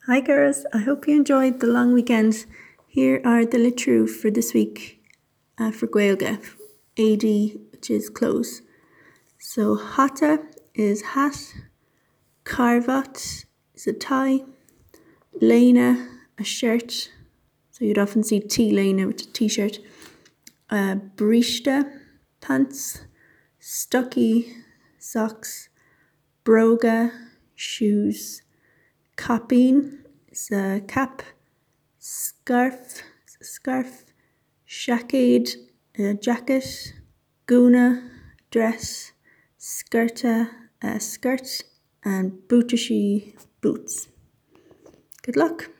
Hi girls, I hope you enjoyed the long weekend. Here are the litru for this week for Gaeilge, AD, which is clothes. So hata is hat, carvat is a tie, lena a shirt, so you'd often see T-lena, which is a t-shirt, brista pants, stocky socks, broga shoes, capine is a cap, scarf is a scarf, shakade a jacket, guna dress, skirta a skirt, and bootashi boots. Good luck.